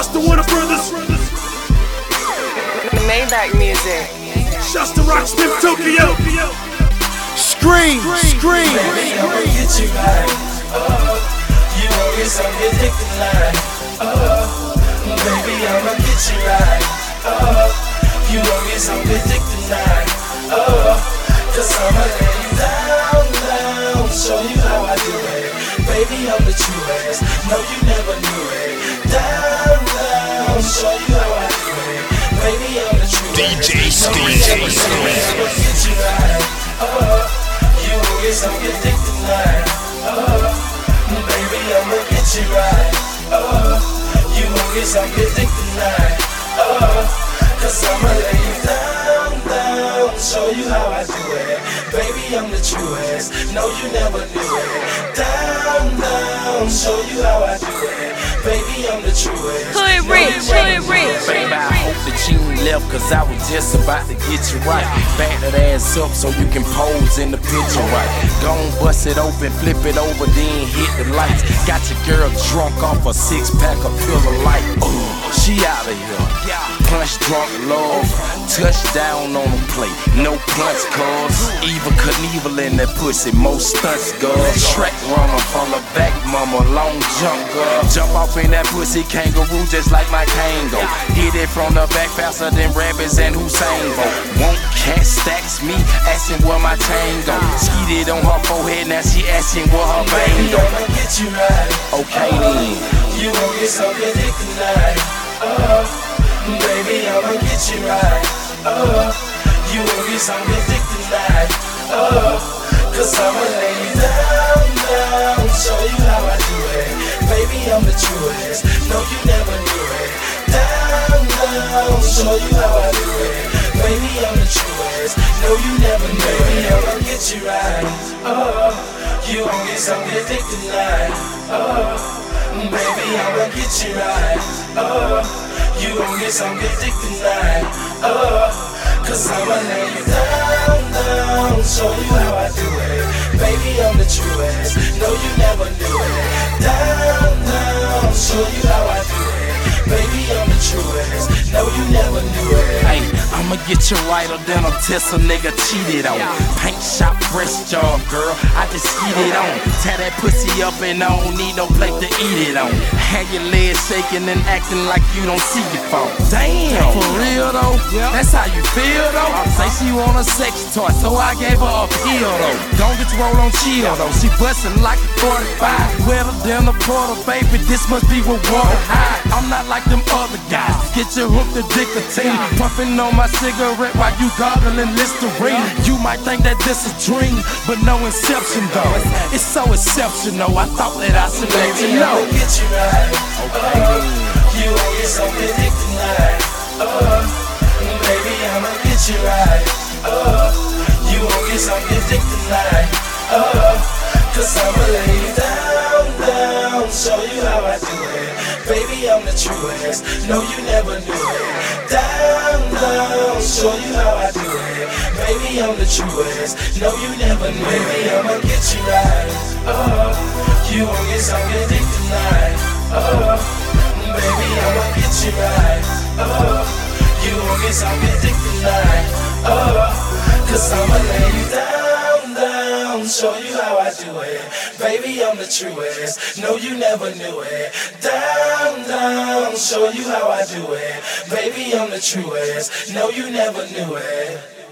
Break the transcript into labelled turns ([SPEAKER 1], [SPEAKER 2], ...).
[SPEAKER 1] Shouts to Warner Brothers.
[SPEAKER 2] Maybach music.
[SPEAKER 1] Shouts to Rocksmith Tokyo.
[SPEAKER 3] Scream, scream.
[SPEAKER 4] Baby, I'ma get you right. You always on your dick tonight. Baby, I'ma get you right. You always on your dick tonight. Cause I'ma lay you down, show you how I do it. Baby, I'm the truest. No, you never knew it. Down, show you how I do it. Baby, I'm the truest.
[SPEAKER 3] DJ Scream.
[SPEAKER 4] I'ma get you right. You always on your dick tonight. Baby, I'ma get you right. You always on your dick tonight. Cause I'ma lay you down, show you how I do it. Baby, I'm the truest. No, you never knew it. Down, show you how I do it. Baby, I'm the truest.
[SPEAKER 2] Hood rich, hood rich.
[SPEAKER 5] Baby, I hope that you ain't left, cause I was just about to get you right. Back that ass up so you can pose in the picture right. Gon' bust it open, flip it over, then hit the lights. Got your girl drunk off a 6-pack of Pillar Light. She out of here. Punch drunk love, touchdown on the plate. No punch cause Eva Knievel in that pussy, most stunts girl. Shrek runner from the back, mama, long jump girl. Jump off in that pussy, kangaroo just like my Kango. Hit it from the back faster than rabbits and Hussein Bolt. Won't cat stacks me, asking where my chain go. Skeeted on her forehead, now she asking where her vein go.
[SPEAKER 4] I'ma get you right.
[SPEAKER 5] Okay then.
[SPEAKER 4] You gon' get some good dick tonight. Baby, I'ma get you right. You gon' get some good dick tonight. Cause I'ma lay you down, show you how I do it. Baby, I'm the truest. No, you never knew it. Down, show you how I do it. Baby, I'm the truest. No, you never knew it. Baby, I'ma get you right. You gon' get some good dick tonight. Baby, I'ma get you right. You gon' get some good dick tonight. Cause I'ma lay you down, show you how I do it. Baby, I'm the truest. No, you never knew it. Down, show you how I do it. Baby, I'm the truest. No, you never knew it.
[SPEAKER 5] Hey, I'ma get you righter than a test a nigga cheated on. Paint shop, breast job, girl, I just eat it on. Tie that pussy up and I don't need no plate to eat it on. Have your legs shaking and acting like you don't see your phone. Damn, for real though? That's how you feel though? Say she want a sex toy, so I gave her a pill though. Don't get to roll on chill though. She bustin' like a 45. Wetter than a porter, baby, this must be what water high. I'm not like them other guys. Get your hooked addictine. Puffin' on my cigarette while you gargling Listerine. You might think that this a dream, but no inception though. It's so exceptional, I thought that I should let you know.
[SPEAKER 4] I'ma get you right. You gon' get some good dick tonight. Baby, I'ma get you right. You gon' get some good dick tonight. Cause I'ma lay you down, show you how I do it. Baby, I'm the truest. No, you never knew it. Down, show you how I do it. Baby, I'm the truest. No, you never knew it. Baby, I'ma get you right. You gon' get some good dick tonight. Baby, I'ma get you right. You gon' get some good dick tonight. Cause I'ma lay you down, show you how I do it. Baby, I'm the truest. No, you never knew it. Down, show you how I do it. Baby, I'm the truest. No, you never knew it.